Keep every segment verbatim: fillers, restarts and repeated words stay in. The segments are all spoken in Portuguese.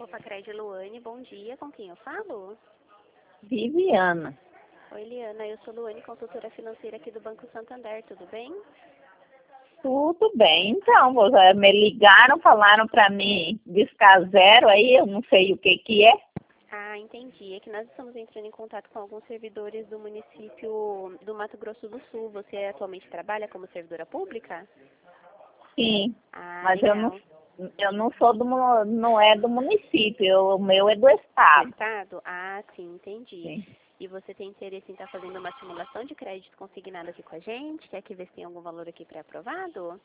Copacred, Luane, bom dia. Com quem eu falo? Viviana. Oi, Liana. Eu sou Luane, consultora financeira aqui do Banco Santander. Tudo bem? Tudo bem. Então, você me ligaram, falaram para mim discar zero aí, eu não sei o que que é. Ah, entendi. É que nós estamos entrando em contato com alguns servidores do município do Mato Grosso do Sul. Você atualmente trabalha como servidora pública? Sim, Ah, mas eu não, legal. eu não sou do, mu- não é do município, eu- o meu é do Do estado. Estado? Ah, sim, entendi. Sim. E você tem interesse em estar fazendo uma simulação de crédito consignado aqui com a gente? Quer que ver se tem algum valor aqui pré-aprovado?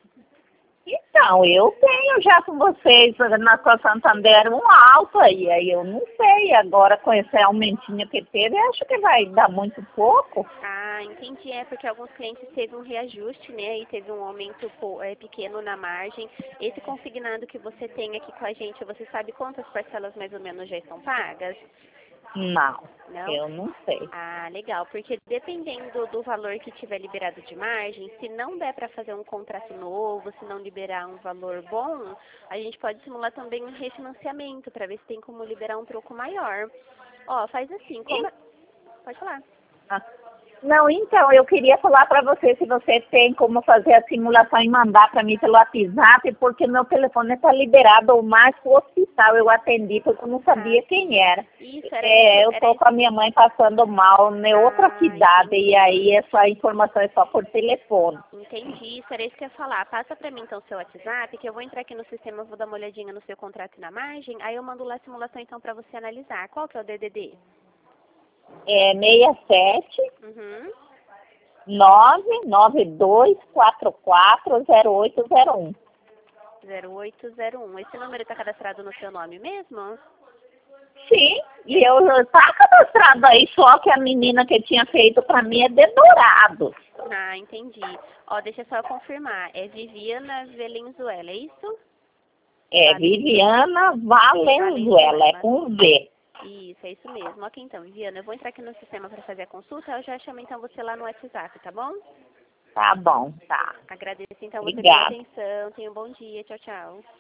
Então, eu tenho já com vocês na sua Santander um alto aí, aí eu não sei, agora com esse aumentinho que teve, acho que vai dar muito pouco. Ah, entendi. É porque alguns clientes teve um reajuste, né? E teve um aumento pô, é, pequeno na margem. Esse consignado que você tem aqui com a gente, você sabe quantas parcelas mais ou menos já estão pagas? Não, Não? eu não sei. Ah, legal. Porque dependendo do valor que tiver liberado de margem, se não der para fazer um contrato novo, se não liberar um valor bom, a gente pode simular também um refinanciamento para ver se tem como liberar um troco maior. Ó, faz assim, como... Pode falar. Ah, não, então, eu queria falar para você se você tem como fazer a simulação e mandar para mim pelo WhatsApp, porque meu telefone está liberado mais para o hospital. Eu atendi porque eu não sabia Ah, quem sim. era. Isso, era É, isso, eu era estou isso. com a minha mãe passando mal em outra Ah, cidade e entendi. aí essa informação é só por telefone. Entendi, isso era isso que eu ia falar. Passa pra mim então o seu WhatsApp, que eu vou entrar aqui no sistema, vou dar uma olhadinha no seu contrato e na margem, aí eu mando lá a simulação então pra você analisar. Qual que é o D D D? É seis sete Uhum. nove nove dois quatro quatro zero oito zero um. zero oito zero um. Esse número tá cadastrado no seu nome mesmo? Sim, e É. eu tá cadastrado aí, só que a menina que tinha feito para mim é de Dourados. Ah, entendi. Ó, deixa só eu confirmar. É Viviana Valenzuela, é isso? É Vale... Viviana Valenzuela, é Valenzuela. com V. Isso, é isso mesmo. Ok, então, Viviana, eu vou entrar aqui no sistema para fazer a consulta, eu já chamo então você lá no WhatsApp, tá bom? Tá bom, tá. Agradeço então você pela Obrigada. atenção. Tenha um bom dia. Tchau, tchau.